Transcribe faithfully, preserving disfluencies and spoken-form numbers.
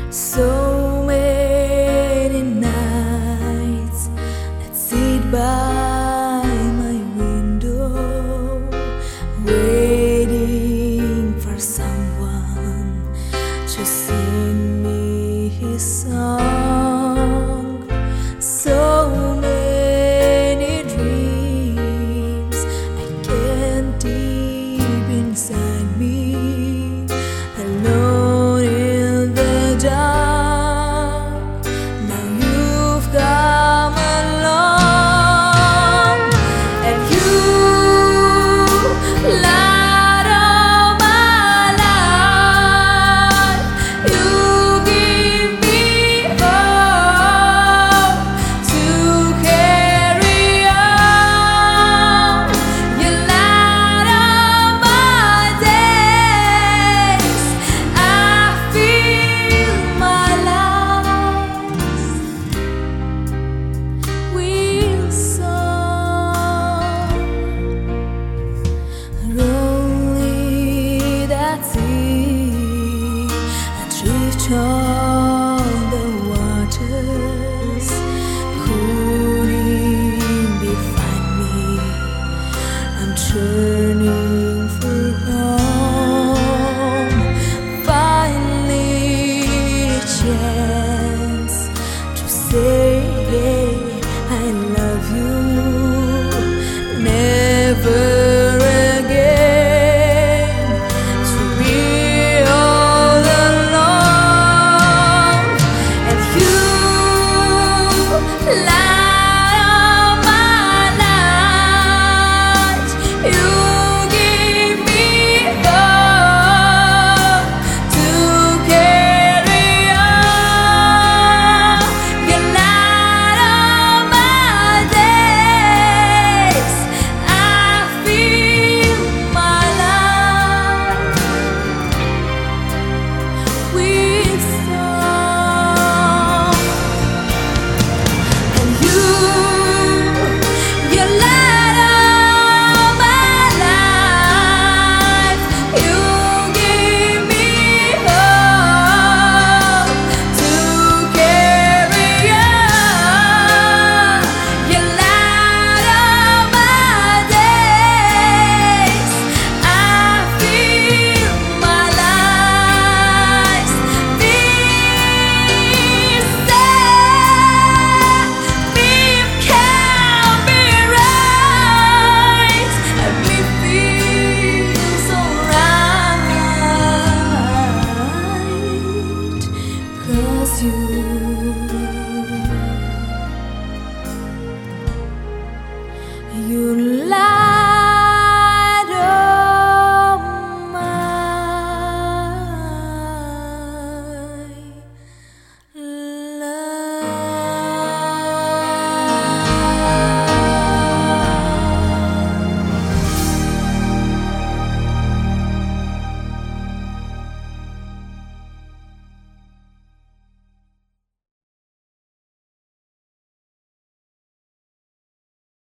So many nights I'd sit by my window, waiting for someone to sing me his song. So many dreams I can't deep inside me, alone in the dark. Now you've come along, and you light up my life. You give me hope to carry on. You light up my days. I feel my life will song. Lonely that sea, adrift on the waters, couldn't be find me. I'm turning for home. Finally a chance to say I love you. Never again to be all alone. And you light up my light. You give me hope to carry on. You light up my days. I feel my life with song. And you, you light up my life. You give me hope to carry on. You light up my days. I feel my life this sad. It can't be right, and it feels alright, 'cause you you lie.